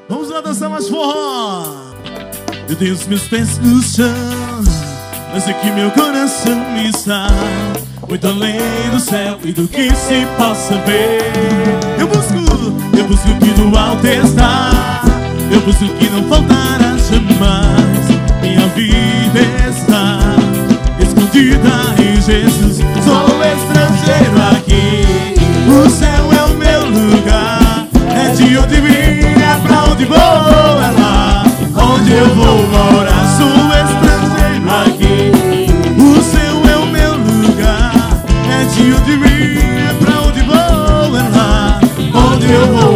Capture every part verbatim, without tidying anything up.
Vamos lá dançar mais forró. Eu tenho os meus pés no chão, mas é que meu coração está muito além do céu e do que se possa ver. Eu busco, eu busco que do alto está, eu busco que não faltará jamais. Minha vida está escondida em Jesus. Sou estrangeiro aqui, o céu é o meu lugar. É de onde vim, é pra onde vou, é lá onde eu vou morar. Sou estrangeiro aqui, o céu é o meu lugar. É de onde vim, é pra onde vou, é lá onde eu vou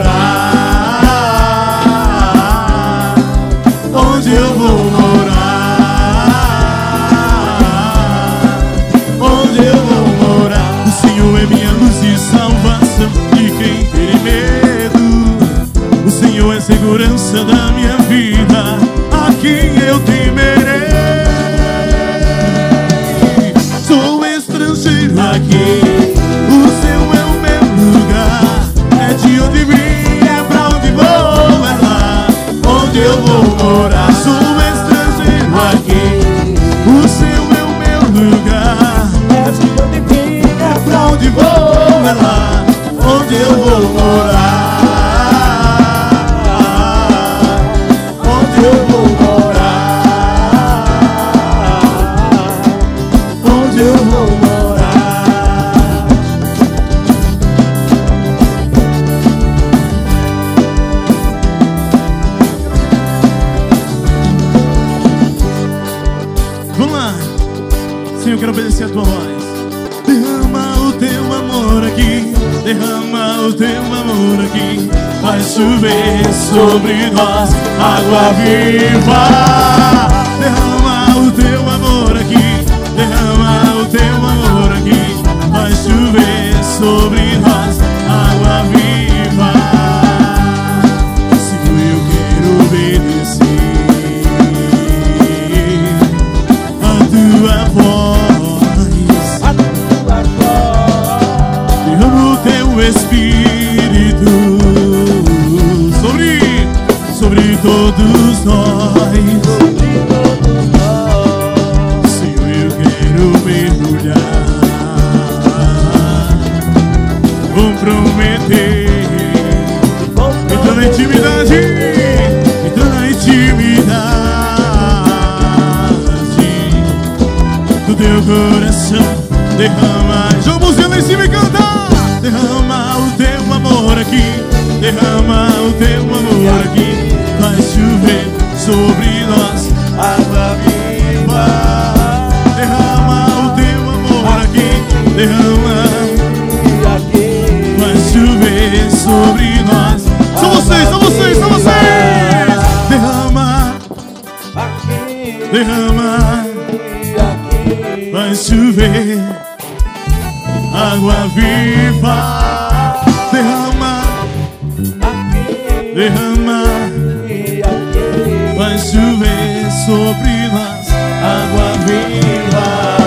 morar. Onde eu vou morar. Onde eu vou morar. O Senhor é minha luz e salvação, de quem tem medo. O Senhor é segurança da minha vida, a quem eu temerei. Sou estrangeiro aqui, o céu é o meu lugar. É de onde vim, é pra onde vou, é lá onde eu vou morar. Sou estrangeiro aqui, o céu é o meu lugar. É de onde vim, é pra onde vou, é lá onde eu vou morar. Onde eu vou morar. Onde eu vou morar. Vamos lá. Senhor, eu quero obedecer a tua voz. Derrama o teu amor aqui, derrama o teu amor aqui. Vai chover sobre nós água viva. Derrama o teu amor aqui, derrama o teu amor aqui. Vai chover sobre nós água viva. Senhor, eu quero obedecer a tua voz. Derrama o teu Espírito sobre, sobre todos nós. Senhor, eu quero mergulhar, comprometer, entrando na intimidade, entrando na intimidade do teu coração. Derrama, joga a música lá em cima e canta. Derrama o teu amor aqui, derrama o teu amor aqui. Vai chover sobre nós água viva. Derrama o teu amor aqui, derrama. Vai chover sobre nós. São vocês, são vocês, são vocês. Derrama, derrama. Vai chover água viva. Derrama, derrama. Vai chover sobre nós água viva.